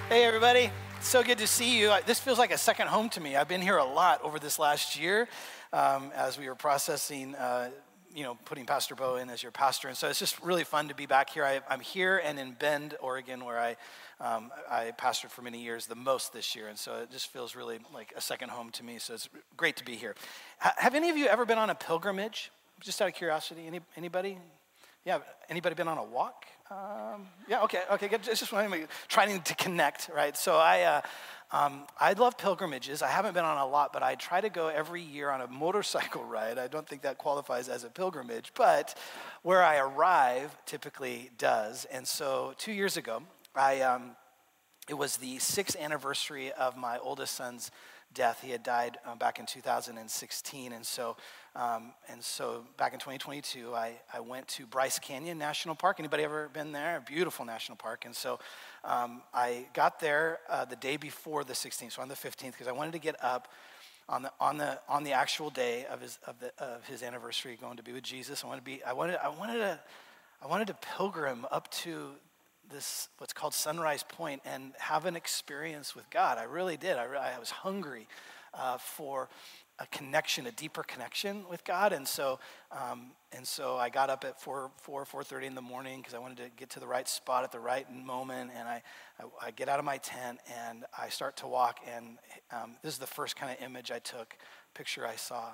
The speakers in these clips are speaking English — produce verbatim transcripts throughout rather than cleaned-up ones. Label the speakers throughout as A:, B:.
A: Hey everybody, so good to see you. This feels like a second home to me. I've been here a lot over this last year um, as we were processing, uh, you know, putting Pastor Bo in as your pastor. And so it's just really fun to be back here. I, I'm here and in Bend, Oregon, where I um, I pastored for many years, the most this year. And so it just feels really like a second home to me. So it's great to be here. H- have any of you ever been on a pilgrimage? Just out of curiosity, any anybody? Yeah, anybody been on a walk? Um, yeah, okay, okay, good. It's just trying to connect, right? So I, uh, um, I love pilgrimages. I haven't been on a lot, but I try to go every year on a motorcycle ride. I don't think that qualifies as a pilgrimage, but where I arrive typically does. And so two years ago, I um, it was the sixth anniversary of my oldest son's death. He had died uh, back in two thousand sixteen, and so um, and so back in twenty twenty-two, I, I went to Bryce Canyon National Park. Anybody ever been there? A beautiful national park. And so um, I got there uh, the day before the sixteenth, so on the fifteenth, because I wanted to get up on the on the on the actual day of his of the of his anniversary, going to be with Jesus. I wanted to be I wanted I wanted to I wanted to pilgrim up to this, what's called Sunrise Point, and have an experience with God. I really did. I, re- I was hungry uh, for a connection, a deeper connection with God, and so um, and so I got up at four, four, four thirty in the morning because I wanted to get to the right spot at the right moment. And I, I, I get out of my tent and I start to walk. And um, this is the first kind of image I took, picture I saw,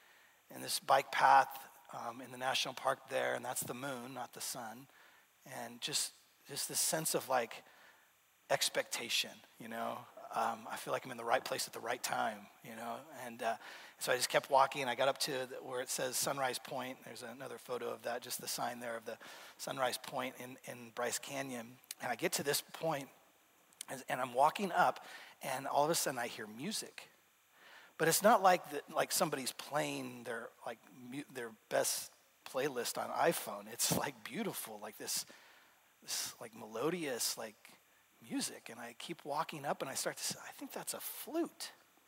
A: and this bike path um, in the national park there, and that's the moon, not the sun, and just. Just this sense of like expectation, you know. Um, I feel like I'm in the right place at the right time, you know. And uh, so I just kept walking. I got up to the, where it says Sunrise Point. There's another photo of that, just the sign there of the Sunrise Point in, in Bryce Canyon. And I get to this point, and, and I'm walking up, and all of a sudden I hear music. But it's not like the, like somebody's playing their like mu- their best playlist on iPhone. It's like beautiful, like this. This like melodious like music, and I keep walking up and I start to say, I think that's a flute.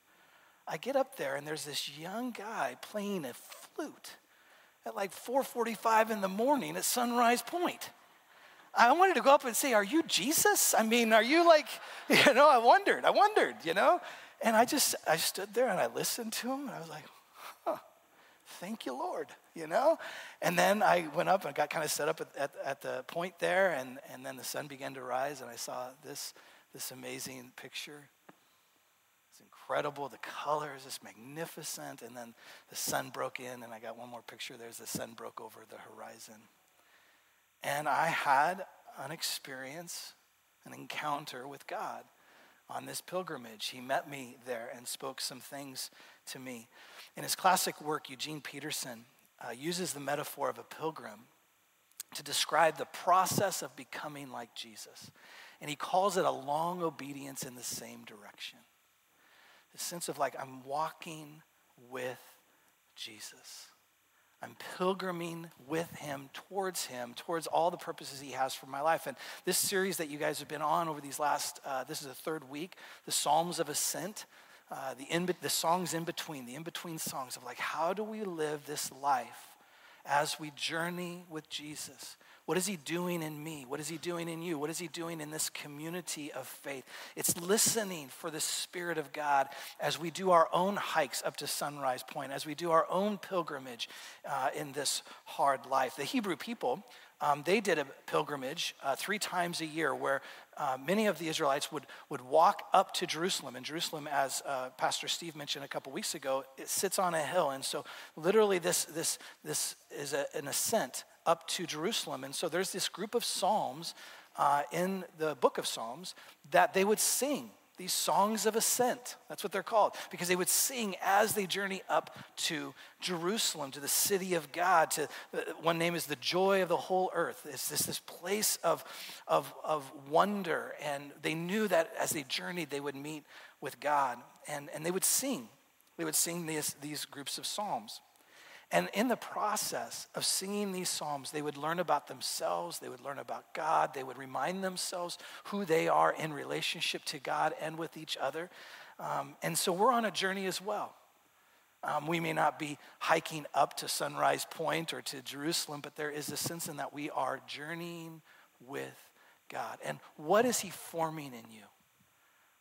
A: I get up there and there's this young guy playing a flute at like four forty-five in the morning at Sunrise Point. I wanted to go up and say, are you Jesus? I mean, are you like, you know, I wondered, I wondered, you know? And I just, I stood there and I listened to him and I was like, huh. Thank you, Lord, you know? And then I went up and got kind of set up at, at, at the point there, and, and then the sun began to rise, and I saw this, this amazing picture. It's incredible. The colors, it's magnificent. And then the sun broke in, and I got one more picture. There's the sun broke over the horizon. And I had an experience, an encounter with God on this pilgrimage. He met me there and spoke some things to me. In his classic work, Eugene Peterson uh, uses the metaphor of a pilgrim to describe the process of becoming like Jesus. And he calls it a long obedience in the same direction. The sense of like, I'm walking with Jesus. I'm pilgriming with him, towards him, towards all the purposes he has for my life. And this series that you guys have been on over these last, uh, this is the third week, the Psalms of Ascent, uh, the, in, the songs in between, the in-between songs of like, how do we live this life as we journey with Jesus? What is he doing in me? What is he doing in you? What is he doing in this community of faith? It's listening for the Spirit of God as we do our own hikes up to Sunrise Point, as we do our own pilgrimage uh, in this hard life. The Hebrew people, um, they did a pilgrimage uh, three times a year where uh, many of the Israelites would, would walk up to Jerusalem. And Jerusalem, as uh, Pastor Steve mentioned a couple weeks ago, it sits on a hill. And so literally this, this, this is a, an ascent up to Jerusalem. And so there's this group of psalms uh, in the book of Psalms that they would sing, these songs of ascent. That's what they're called, because they would sing as they journey up to Jerusalem, to the city of God. To uh, one name is the joy of the whole earth. It's this, this place of, of, of wonder. And they knew that as they journeyed, they would meet with God. And, and they would sing. They would sing these, these groups of psalms. And in the process of singing these psalms, they would learn about themselves, they would learn about God, they would remind themselves who they are in relationship to God and with each other. Um, and so we're on a journey as well. Um, we may not be hiking up to Sunrise Point or to Jerusalem, but there is a sense in that we are journeying with God. And what is he forming in you?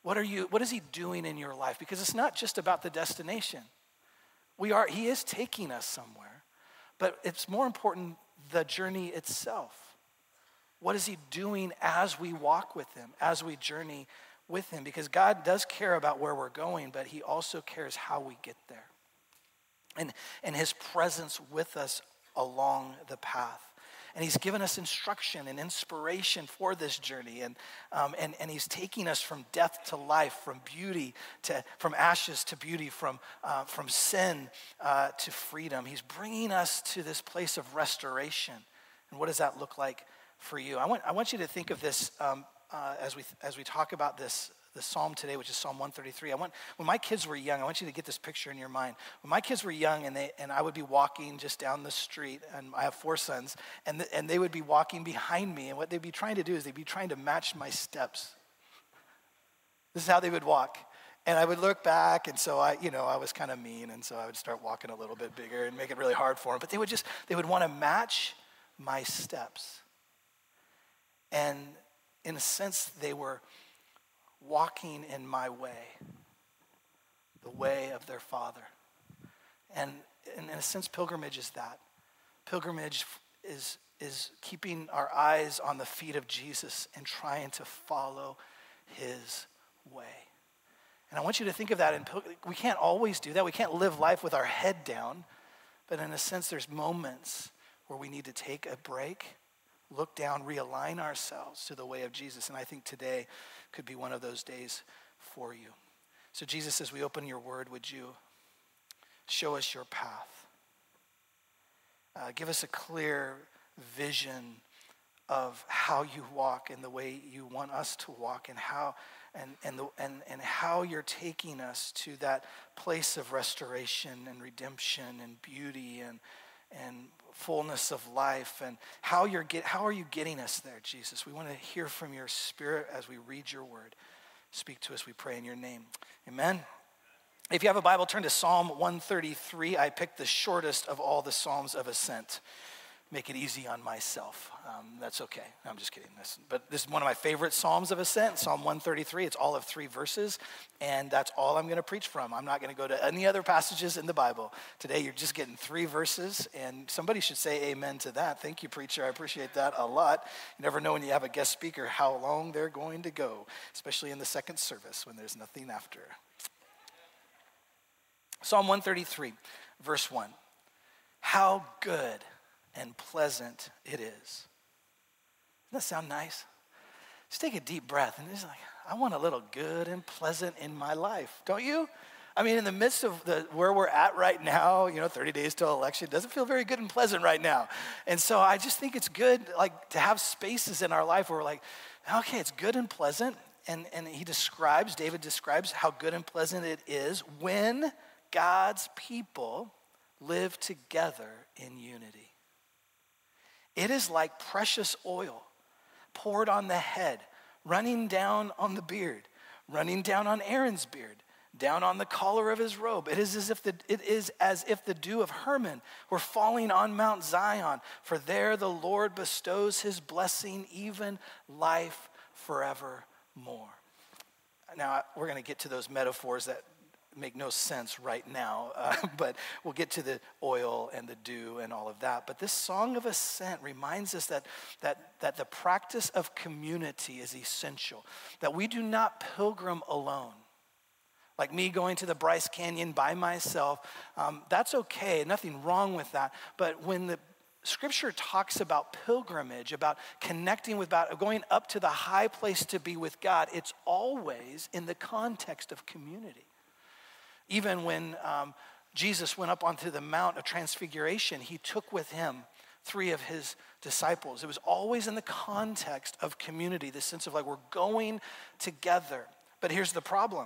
A: What are you, what is he doing in your life? Because it's not just about the destination. We are, he is taking us somewhere, but it's more important the journey itself. What is he doing as we walk with him, as we journey with him? Because God does care about where we're going, but he also cares how we get there. And, and his presence with us along the path. And he's given us instruction and inspiration for this journey. And, um, and, and he's taking us from death to life, from beauty to, from ashes to beauty, from, uh, from sin uh, to freedom. He's bringing us to this place of restoration. And what does that look like for you? I want, I want you to think of this um, uh, as we, as we talk about this the psalm today, which is Psalm one thirty-three. I want, when my kids were young, I want you to get this picture in your mind. When my kids were young and they and I would be walking just down the street, and I have four sons, and the, and they would be walking behind me, and what they'd be trying to do is they'd be trying to match my steps. This is how they would walk. And I would look back, and so I, you know, I was kind of mean, and so I would start walking a little bit bigger and make it really hard for them. But they would just, they would want to match my steps. And in a sense, they were walking in my way, the way of their Father. And in a sense, pilgrimage is that. Pilgrimage is, is keeping our eyes on the feet of Jesus and trying to follow his way. And I want you to think of that. In pil- we can't always do that. We can't live life with our head down. But in a sense, there's moments where we need to take a break, look down, realign ourselves to the way of Jesus. And I think today could be one of those days for you. So Jesus, as we open your word, would you show us your path? Uh, give us a clear vision of how you walk and the way you want us to walk, and how and and the, and and how you're taking us to that place of restoration and redemption and beauty and and fullness of life, and how you're get how are you getting us there, Jesus? We want to hear from your Spirit as we read your word. Speak to us, we pray in your name. Amen. If you have a Bible, turn to Psalm one thirty-three. I picked the shortest of all the Psalms of Ascent. Make it easy on myself. Um, that's okay. No, I'm just kidding. This, but this is one of my favorite Psalms of Ascent, Psalm one thirty-three. It's all of three verses, and that's all I'm going to preach from. I'm not going to go to any other passages in the Bible. Today, you're just getting three verses, and somebody should say amen to that. Thank you, preacher. I appreciate that a lot. You never know when you have a guest speaker how long they're going to go, especially in the second service when there's nothing after. Psalm one thirty-three, verse one. How good and pleasant it is. Doesn't that sound nice? Just take a deep breath and just like, I want a little good and pleasant in my life, don't you? I mean, in the midst of the where we're at right now, you know, thirty days till election, it doesn't feel very good and pleasant right now. And so I just think it's good, like, to have spaces in our life where we're like, okay, it's good and pleasant. And, and he describes, David describes how good and pleasant it is when God's people live together in unity. It is like precious oil poured on the head, running down on the beard, running down on Aaron's beard, down on the collar of his robe. It is as if the, it is as if the dew of Hermon were falling on Mount Zion, for there the Lord bestows his blessing, even life forevermore. Now, we're going to get to those metaphors that make no sense right now, uh, but we'll get to the oil and the dew and all of that. But this song of ascent reminds us that, that, that the practice of community is essential, that we do not pilgrim alone. Like me going to the Bryce Canyon by myself, um, that's okay, nothing wrong with that. But when the Scripture talks about pilgrimage, about connecting with God, going up to the high place to be with God, it's always in the context of community. Even when um, Jesus went up onto the Mount of Transfiguration, he took with him three of his disciples. It was always in the context of community, this sense of like we're going together. But here's the problem.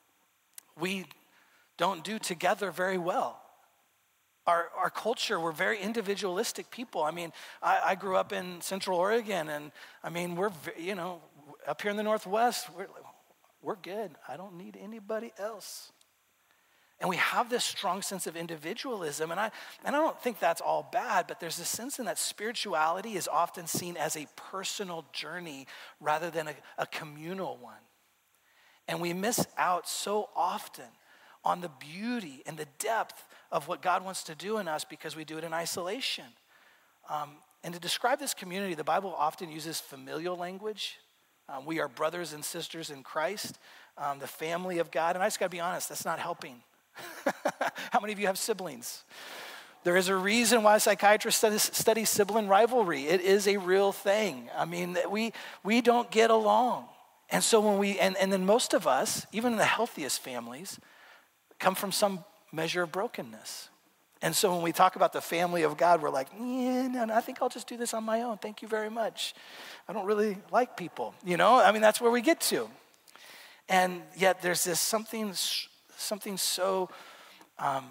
A: We don't do together very well. Our, our culture, we're very individualistic people. I mean, I, I grew up in Central Oregon, and I mean, we're, you know, up here in the Northwest, we're, we're good. I don't need anybody else. And we have this strong sense of individualism, and I and I don't think that's all bad, but there's a sense in that spirituality is often seen as a personal journey rather than a, a communal one. And we miss out so often on the beauty and the depth of what God wants to do in us because we do it in isolation. Um, and to describe this community, the Bible often uses familial language. Um, we are brothers and sisters in Christ, um, the family of God. And I just got to be honest, that's not helping. How many of you have siblings? There is a reason why psychiatrists study, study sibling rivalry. It is a real thing. I mean, we we don't get along. And so when we, and, and then most of us, even in the healthiest families, come from some measure of brokenness. And so when we talk about the family of God, we're like, yeah, no, no, I think I'll just do this on my own. Thank you very much. I don't really like people, you know? I mean, that's where we get to. And yet there's this something, something so um,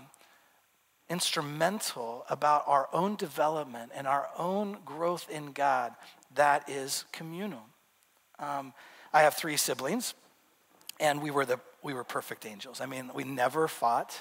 A: instrumental about our own development and our own growth in God that is communal. Um, I have three siblings, and we were the we were perfect angels. I mean, we never fought.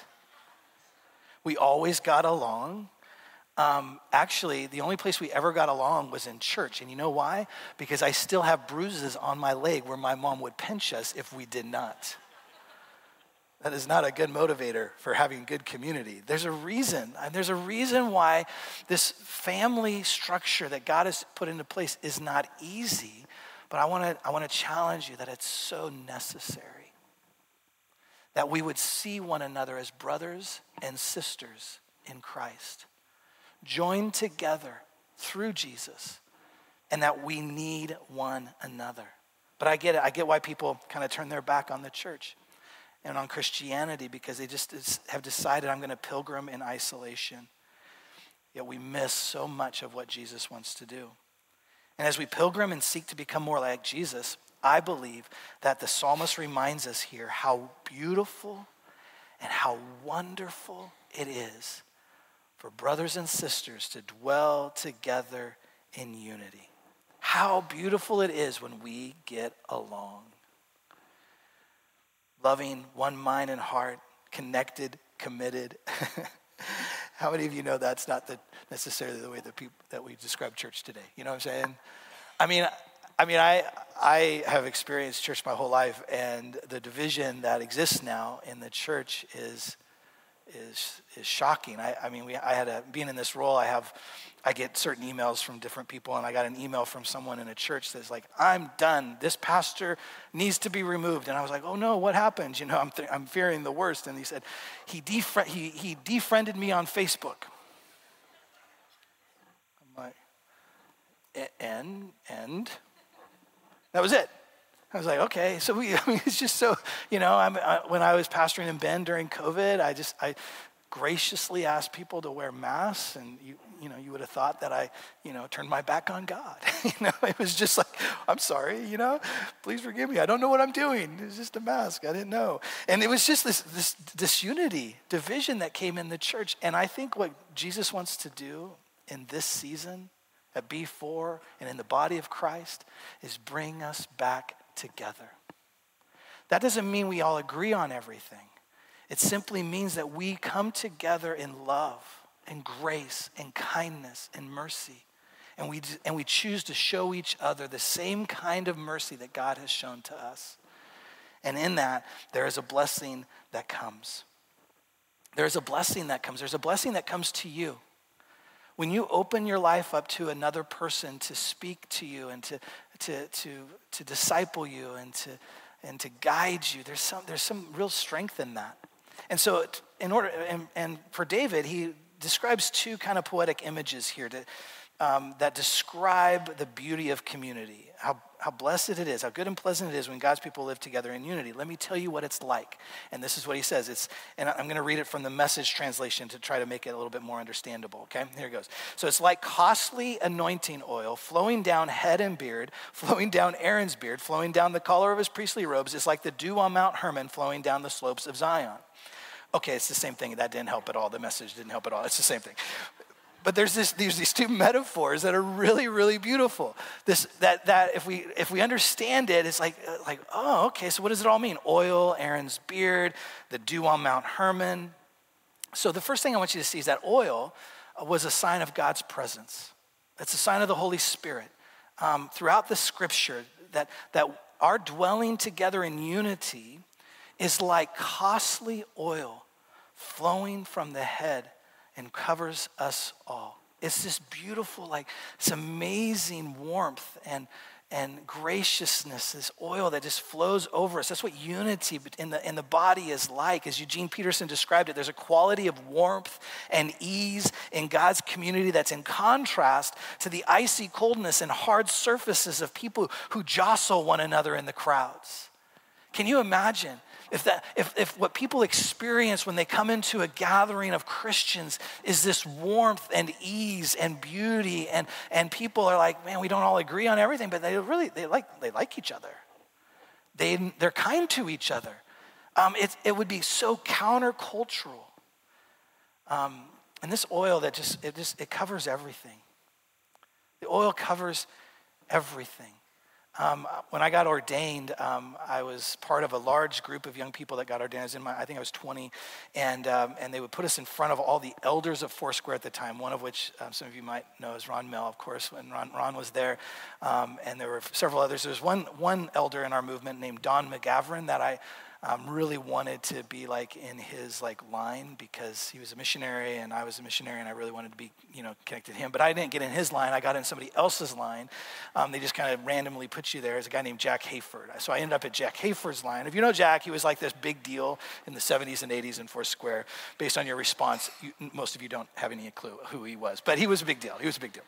A: We always got along. Um, actually, the only place we ever got along was in church. And you know why? Because I still have bruises on my leg where my mom would pinch us if we did not. That is not a good motivator for having good community. There's a reason. And there's a reason why this family structure that God has put into place is not easy. But I want to I want to challenge you that it's so necessary. That we would see one another as brothers and sisters in Christ, joined together through Jesus, and that we need one another. But I get it. I get why people kind of turn their back on the church and on Christianity because they just have decided I'm going to pilgrim in isolation. Yet we miss so much of what Jesus wants to do. And as we pilgrim and seek to become more like Jesus, I believe that the psalmist reminds us here how beautiful and how wonderful it is for brothers and sisters to dwell together in unity. How beautiful it is when we get along. Loving, one mind and heart, connected, committed. How many of you know that's not the, necessarily the way that, people, that we describe church today? You know what I'm saying? I mean, I mean, I I have experienced church my whole life, and the division that exists now in the church is is is shocking. I, I mean, we I had a being in this role. I have I get certain emails from different people, and I got an email from someone in a church that's like, "I'm done. This pastor needs to be removed." And I was like, "Oh no, what happened?" You know, I'm th- I'm fearing the worst. And he said, "He defri- he he defriended me on Facebook." I'm like, and and. That was it. I was like, okay. So we, I mean, it's just so, you know, I'm, I, when I was pastoring in Bend during COVID, I just, I graciously asked people to wear masks, and you, you know, you would have thought that I, you know, turned my back on God. You know, it was just like, I'm sorry, you know, please forgive me. I don't know what I'm doing. It's just a mask. I didn't know. And it was just this, this disunity, division that came in the church. And I think what Jesus wants to do in this season at B four and in the body of Christ is bring us back together. That doesn't mean we all agree on everything. It simply means that we come together in love and grace and kindness and mercy. And we, and we choose to show each other the same kind of mercy that God has shown to us. And in that, there is a blessing that comes. There's a blessing that comes. There's a blessing that comes to you. When you open your life up to another person to speak to you and to to to to disciple you and to and to guide you, there's some there's some real strength in that. And so, in order and, and for David, he describes two kind of poetic images here to, um, that describe the beauty of community. How how blessed it is, how good and pleasant it is when God's people live together in unity. Let me tell you what it's like. And this is what he says. It's, and I'm going to read it from the Message translation to try to make it a little bit more understandable, okay? Here it goes. So it's like costly anointing oil flowing down head and beard, flowing down Aaron's beard, flowing down the collar of his priestly robes. It's like the dew on Mount Hermon flowing down the slopes of Zion. Okay, it's the same thing. That didn't help at all. The Message didn't help at all. It's the same thing. But there's this, there's these two metaphors that are really, really beautiful. This, that, that if we, if we understand it, it's like, like, oh, okay. So what does it all mean? Oil, Aaron's beard, the dew on Mount Hermon. So the first thing I want you to see is that oil was a sign of God's presence. It's a sign of the Holy Spirit. Um, throughout the Scripture, that that our dwelling together in unity is like costly oil flowing from the head and covers us all. It's this beautiful, like, it's amazing warmth and and graciousness, this oil that just flows over us. That's what unity in the, in the body is like. As Eugene Peterson described it, there's a quality of warmth and ease in God's community that's in contrast to the icy coldness and hard surfaces of people who jostle one another in the crowds. Can you imagine if that if, if what people experience when they come into a gathering of Christians is this warmth and ease and beauty, and, and people are like, man, we don't all agree on everything, but they really they like they like each other. They they're kind to each other. Um, it it would be so countercultural. Um, and this oil that just it just it covers everything. The oil covers everything. Um, when I got ordained, um, I was part of a large group of young people that got ordained. I was in my, I think I was twenty, and um, and they would put us in front of all the elders of Foursquare at the time. One of which um, some of you might know is Ron Mell, of course. When Ron, Ron was there, um, and there were several others. There was one one elder in our movement named Don McGavran that I um, really wanted to be like in his like line, because he was a missionary and I was a missionary, and I really wanted to be, you know, connected to him. But I didn't get in his line. I got in somebody else's line. Um, they just kind of randomly put you there. As a guy named Jack Hayford. So I ended up at Jack Hayford's line. If you know Jack, he was like this big deal in the seventies and eighties in Foursquare. Based on your response, you, most of you don't have any clue who he was, but he was a big deal. He was a big deal.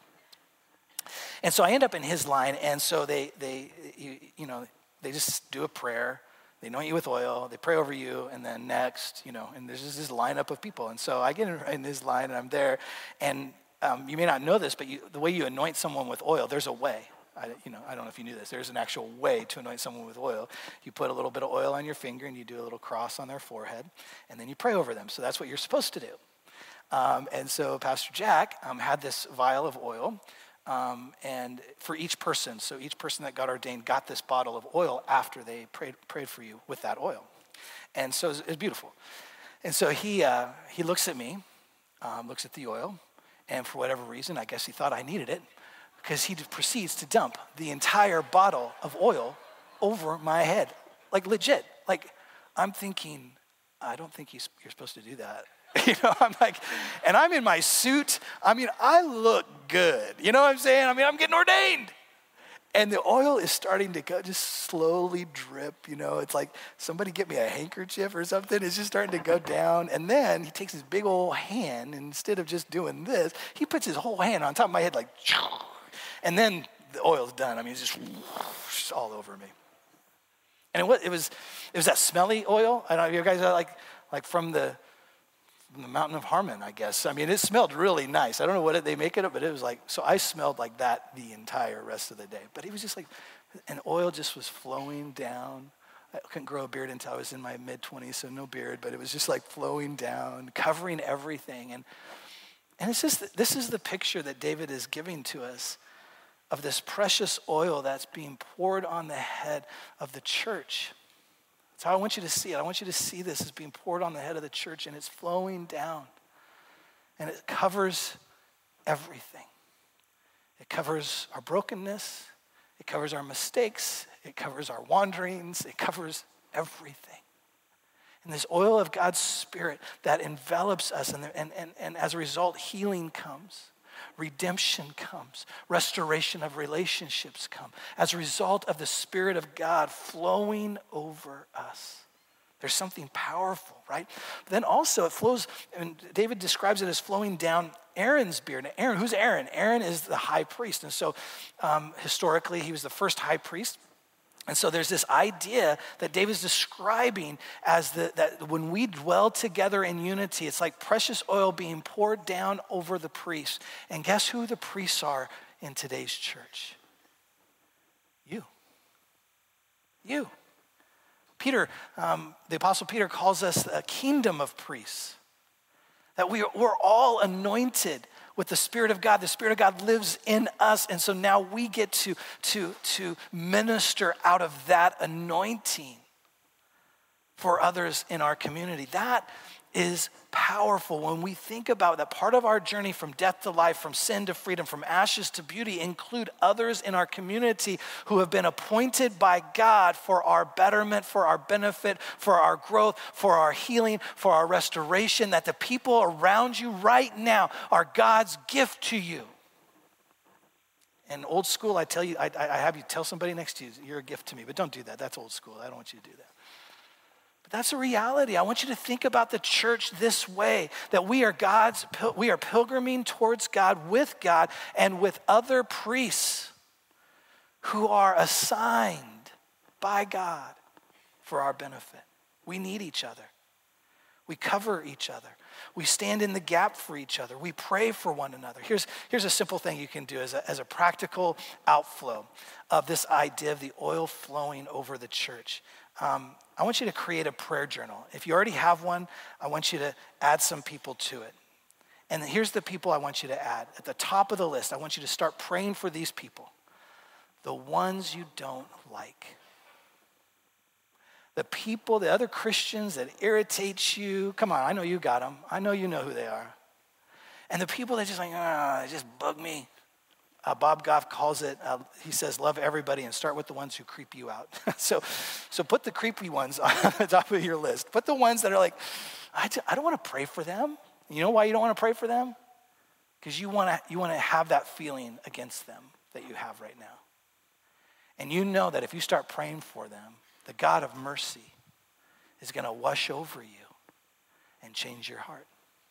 A: And so I end up in his line, and so they they you, you know they just do a prayer. They anoint you with oil, they pray over you, and then next, you know, and there's just this lineup of people. And so I get in, in his line, and I'm there, and um, you may not know this, but you, the way you anoint someone with oil, there's a way. I, you know, I don't know if you knew this. There's an actual way to anoint someone with oil. You put a little bit of oil on your finger, and you do a little cross on their forehead, and then you pray over them. So that's what you're supposed to do. Um, and so Pastor Jack um, had this vial of oil, Um, and for each person, so each person that got ordained got this bottle of oil after they prayed prayed for you with that oil. And so it's it beautiful. And so he uh, he looks at me, um, looks at the oil, and for whatever reason, I guess he thought I needed it, because he proceeds to dump the entire bottle of oil over my head, like legit. Like, I'm thinking, I don't think he's, you're supposed to do that. You know, I'm like, and I'm in my suit. I mean, I look good. You know what I'm saying? I mean, I'm getting ordained. And the oil is starting to go, just slowly drip. You know, it's like, somebody get me a handkerchief or something. It's just starting to go down. And then he takes his big old hand, and instead of just doing this, he puts his whole hand on top of my head like, and then the oil's done. I mean, it's just all over me. And it was, it was, it was that smelly oil. I don't know if you guys are like, like from the, from the mountain of Harmon, I guess. I mean, it smelled really nice. I don't know what it, they make it of, but it was like, so I smelled like that the entire rest of the day. But it was just like, and oil just was flowing down. I couldn't grow a beard until I was in my mid-twenties, so no beard, but it was just like flowing down, covering everything. And and it's just, this is the picture that David is giving to us of this precious oil that's being poured on the head of the church. That's how I want you to see it. I want you to see this as being poured on the head of the church, and it's flowing down. And it covers everything. It covers our brokenness. It covers our mistakes. It covers our wanderings. It covers everything. And this oil of God's Spirit that envelops us, and, and, and, and as a result, healing comes. Redemption comes. Restoration of relationships come. As a result of the Spirit of God flowing over us. There's something powerful, right? But then also it flows, and David describes it as flowing down Aaron's beard. Now, Aaron, who's Aaron? Aaron is the high priest. And so um, historically, he was the first high priest. And so there's this idea that David's describing as the, that when we dwell together in unity, it's like precious oil being poured down over the priest. And guess who the priests are in today's church? You. You. Peter, um, the Apostle Peter calls us a kingdom of priests. That we are, we're all anointed with the Spirit of God. The Spirit of God lives in us. And so now we get to, to, to minister out of that anointing for others in our community. That is powerful when we think about that part of our journey from death to life, from sin to freedom, from ashes to beauty, include others in our community who have been appointed by God for our betterment, for our benefit, for our growth, for our healing, for our restoration, that the people around you right now are God's gift to you. And old school, I tell you, I, I have you tell somebody next to you, you're a gift to me, but don't do that. That's old school. I don't want you to do that. But that's a reality. I want you to think about the church this way, that we are God's, we are pilgriming towards God with God and with other priests who are assigned by God for our benefit. We need each other. We cover each other. We stand in the gap for each other. We pray for one another. Here's, here's a simple thing you can do as a, as a practical outflow of this idea of the oil flowing over the church. Um, I want you to create a prayer journal. If you already have one, I want you to add some people to it. And here's the people I want you to add. At the top of the list, I want you to start praying for these people. The ones you don't like. The people, the other Christians that irritate you. Come on, I know you got them. I know you know who they are. And the people that just like, ah, they just bug me. Uh, Bob Goff calls it, uh, he says, love everybody and start with the ones who creep you out. so so put the creepy ones on the top of your list. Put the ones that are like, I, just, I don't want to pray for them. You know why you don't want to pray for them? Because you want to you want to have that feeling against them that you have right now. And you know that if you start praying for them, the God of mercy is going to wash over you and change your heart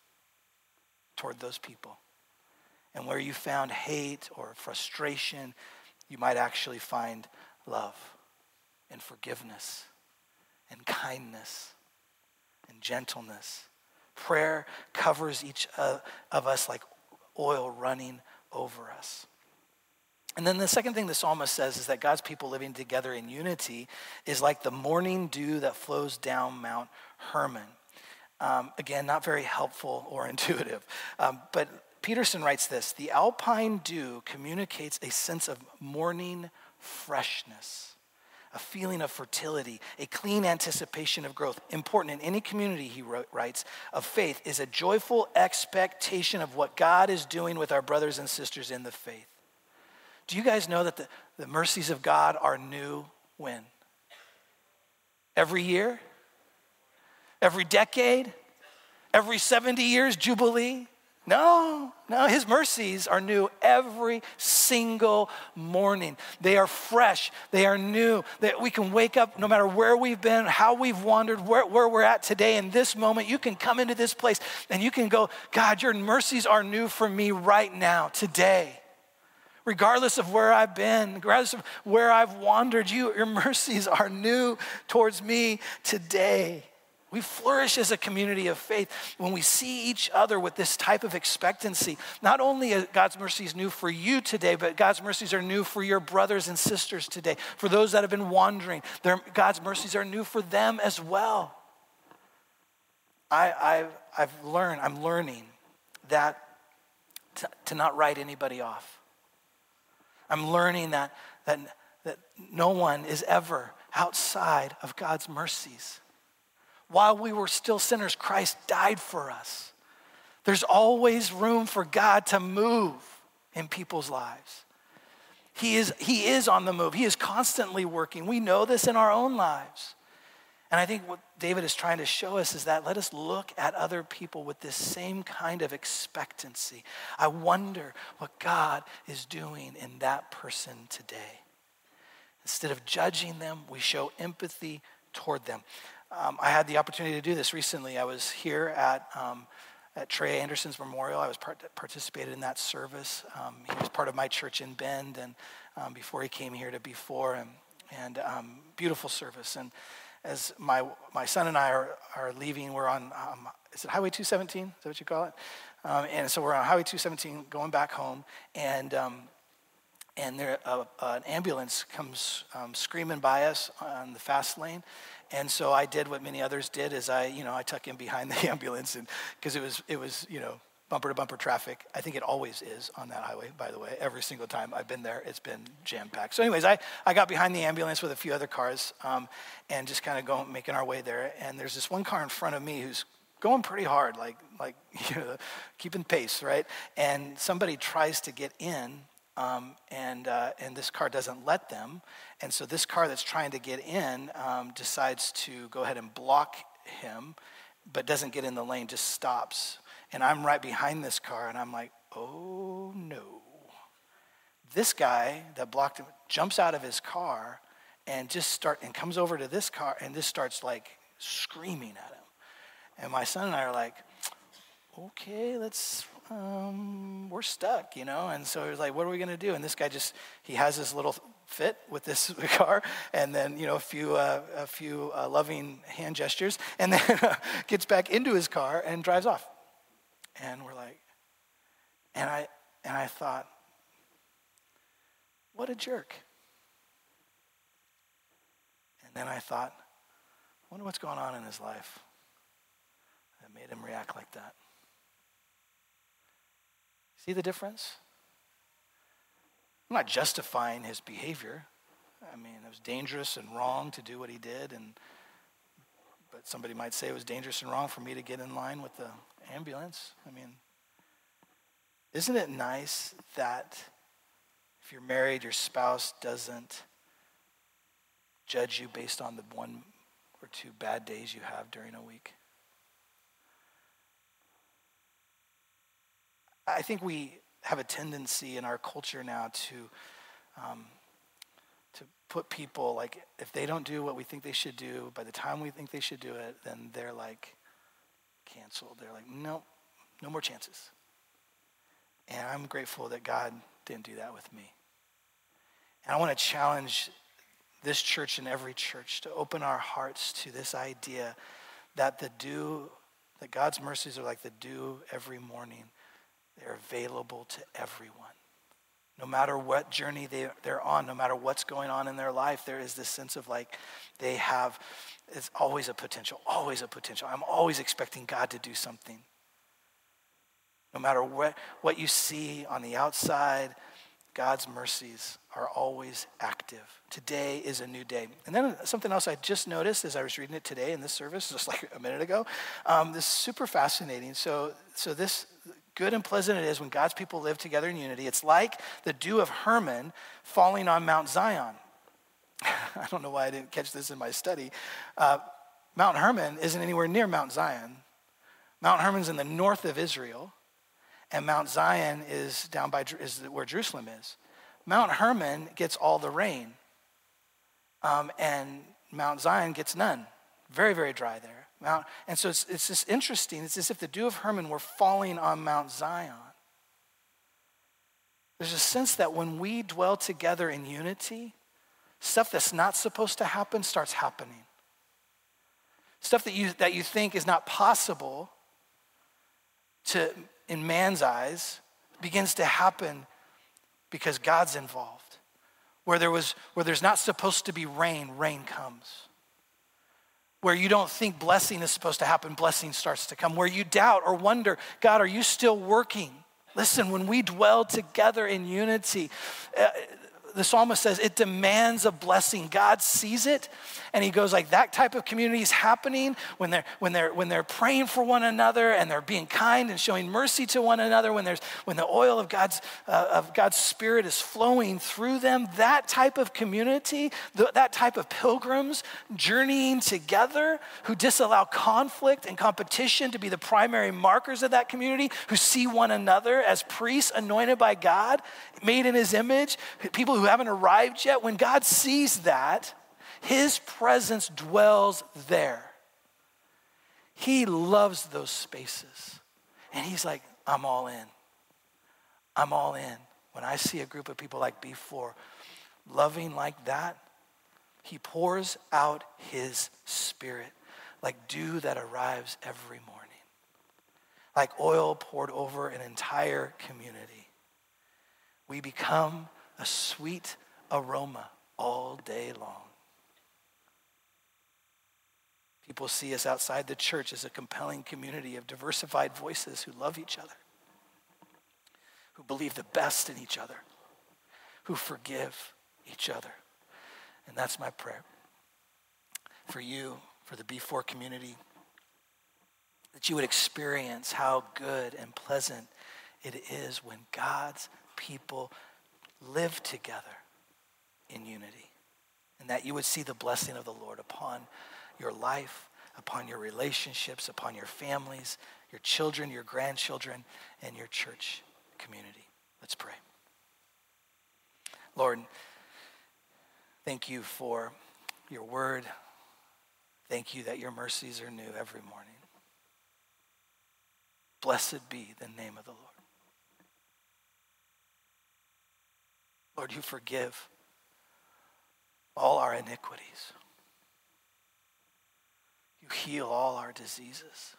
A: toward those people. And where you found hate or frustration, you might actually find love and forgiveness and kindness and gentleness. Prayer covers each of us like oil running over us. And then the second thing the psalmist says is that God's people living together in unity is like the morning dew that flows down Mount Hermon. Um, again, not very helpful or intuitive. Um, but Peterson writes this: the alpine dew communicates a sense of morning freshness, a feeling of fertility, a clean anticipation of growth. Important in any community, he wrote, writes, of faith is a joyful expectation of what God is doing with our brothers and sisters in the faith. Do you guys know that the, the mercies of God are new when? Every year? Every decade? Every seventy years, Jubilee? No, no, his mercies are new every single morning. They are fresh, they are new. That we can wake up no matter where we've been, how we've wandered, where, where we're at today in this moment. You can come into this place and you can go, God, your mercies are new for me right now, today. Regardless of where I've been, regardless of where I've wandered, you, your mercies are new towards me today. We flourish as a community of faith when we see each other with this type of expectancy. Not only are God's mercies new for you today, but God's mercies are new for your brothers and sisters today. For those that have been wandering, God's mercies are new for them as well. I, I've, I've learned, I'm learning that to, to not write anybody off. I'm learning that, that, that no one is ever outside of God's mercies. While we were still sinners, Christ died for us. There's always room for God to move in people's lives. He is, he is on the move. He is constantly working. We know this in our own lives. And I think what David is trying to show us is that let us look at other people with this same kind of expectancy. I wonder what God is doing in that person today. Instead of judging them, we show empathy toward them. Um, I had the opportunity to do this recently. I was here at um, at Trey Anderson's memorial. I was part, participated in that service. Um, he was part of my church in Bend, and um, before he came here to before, and and um, beautiful service. And as my my son and I are are leaving, we're on um, is it Highway two seventeen? Is that what you call it? Um, and so we're on Highway two seventeen going back home, and um, and there uh, uh, an ambulance comes um, screaming by us on the fast lane. And so I did what many others did, is I, you know, I tuck in behind the ambulance, and because it was, it was, you know, bumper to bumper traffic. I think it always is on that highway, by the way. Every single time I've been there, it's been jam packed. So, anyways, I, I got behind the ambulance with a few other cars, um, and just kind of going, making our way there. And there's this one car in front of me who's going pretty hard, like, like you know, keeping pace, right? And somebody tries to get in, um, and uh, and this car doesn't let them. And so this car that's trying to get in um, decides to go ahead and block him, but doesn't get in the lane, just stops. And I'm right behind this car, and I'm like, oh no. This guy that blocked him jumps out of his car and just start and comes over to this car and just starts like screaming at him. And my son and I are like, okay, let's, um, we're stuck, you know? And so he's like, what are we gonna do? And this guy just, he has this little fit with this car, and then, you know, a few, uh, a few uh, loving hand gestures, and then gets back into his car and drives off. And we're like, and I, and I thought, what a jerk. And then I thought, I wonder what's going on in his life that made him react like that. See the difference? I'm not justifying his behavior. I mean, it was dangerous and wrong to do what he did, and but somebody might say it was dangerous and wrong for me to get in line with the ambulance. I mean, isn't it nice that if you're married, your spouse doesn't judge you based on the one or two bad days you have during a week? I think we have a tendency in our culture now to um, to put people, like, if they don't do what we think they should do, by the time we think they should do it, then they're like canceled. They're like, no, no more chances. And I'm grateful that God didn't do that with me. And I want to challenge this church and every church to open our hearts to this idea that the dew, that God's mercies are like the dew every morning. They're available to everyone. No matter what journey they, they're on, no matter what's going on in their life, there is this sense of like they have, it's always a potential, always a potential. I'm always expecting God to do something. No matter what, what you see on the outside, God's mercies are always active. Today is a new day. And then something else I just noticed as I was reading it today in this service, just like a minute ago, um, this is super fascinating. So, so this, good and pleasant it is when God's people live together in unity. It's like the dew of Hermon falling on Mount Zion. I don't know why I didn't catch this in my study. Uh, Mount Hermon isn't anywhere near Mount Zion. Mount Hermon's in the north of Israel. And Mount Zion is down by is where Jerusalem is. Mount Hermon gets all the rain, um, and Mount Zion gets none. Very, very dry there. Mount, and so it's, it's just interesting. It's as if the dew of Hermon were falling on Mount Zion. There's a sense that when we dwell together in unity, stuff that's not supposed to happen starts happening. Stuff that you that you think is not possible to in man's eyes begins to happen because God's involved. Where there was, where there's not supposed to be rain, rain comes. Where you don't think blessing is supposed to happen, blessing starts to come. Where you doubt or wonder, God, are you still working? Listen, when we dwell together in unity, uh, the psalmist says it demands a blessing. God sees it, and he goes like, that type of community is happening when they're when they're when they're praying for one another and they're being kind and showing mercy to one another. When there's when the oil of God's uh, of God's Spirit is flowing through them. That type of community, the, that type of pilgrims journeying together who disallow conflict and competition to be the primary markers of that community, who see one another as priests anointed by God, made in His image, people who who haven't arrived yet. When God sees that, His presence dwells there. He loves those spaces. And He's like, I'm all in. I'm all in. When I see a group of people like B four loving like that, He pours out His Spirit like dew that arrives every morning, like oil poured over an entire community. We become a sweet aroma all day long. People see us outside the church as a compelling community of diversified voices who love each other, who believe the best in each other, who forgive each other. And that's my prayer for you, for the B four community, that that you would experience how good and pleasant it is when God's people live together in unity, and that you would see the blessing of the Lord upon your life, upon your relationships, upon your families, your children, your grandchildren, and your church community. Let's pray. Lord, thank you for your word. Thank you that your mercies are new every morning. Blessed be the name of the Lord. Lord, you forgive all our iniquities. You heal all our diseases.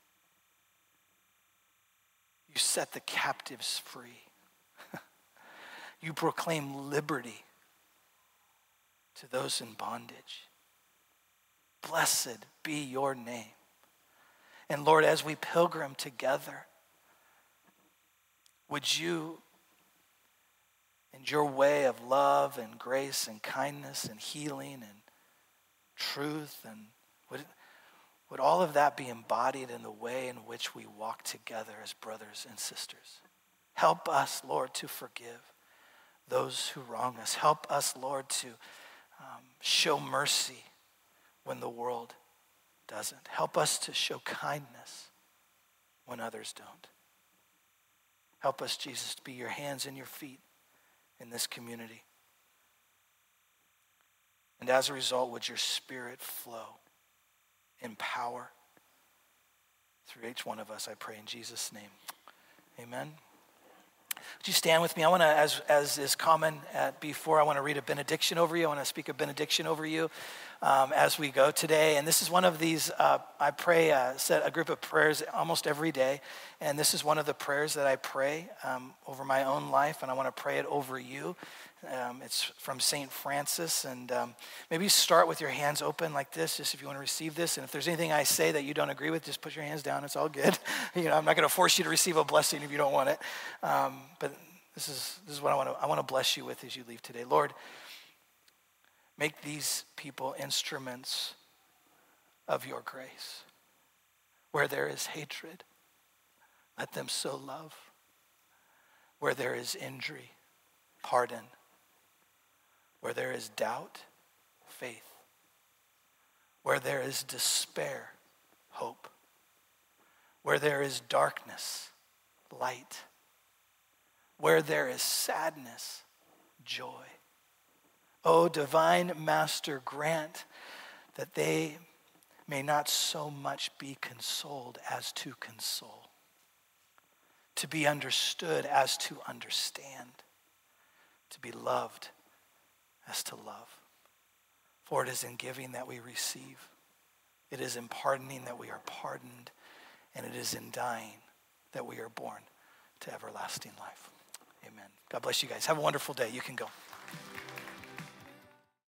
A: You set the captives free. You proclaim liberty to those in bondage. Blessed be your name. And Lord, as we pilgrim together, would you, in your way of love and grace and kindness and healing and truth, and would, would all of that be embodied in the way in which we walk together as brothers and sisters? Help us, Lord, to forgive those who wrong us. Help us, Lord, to um, show mercy when the world doesn't. Help us to show kindness when others don't. Help us, Jesus, to be your hands and your feet in this community. And as a result, would your Spirit flow in power through each one of us, I pray in Jesus' name. Amen. Would you stand with me? I want to, as, as is common at before, I want to read a benediction over you. I want to speak a benediction over you um, as we go today. And this is one of these, uh, I pray, uh, set a group of prayers almost every day. And this is one of the prayers that I pray um, over my own life, and I want to pray it over you. Um, it's from Saint Francis, and um, maybe start with your hands open like this, just if you want to receive this. And if there's anything I say that you don't agree with, just put your hands down. It's all good. You know, I'm not going to force you to receive a blessing if you don't want it. Um, but this is this is what I want to I want to bless you with as you leave today. Lord, make these people instruments of your grace. Where there is hatred, let them sow love. Where there is injury, pardon. Where there is doubt, faith. Where there is despair, hope. Where there is darkness, light. Where there is sadness, joy. O divine Master, grant that they may not so much be consoled as to console, to be understood as to understand, to be loved as to love. For it is in giving that we receive. It is in pardoning that we are pardoned. And it is in dying that we are born to everlasting life. Amen. God bless you guys. Have a wonderful day. You can go.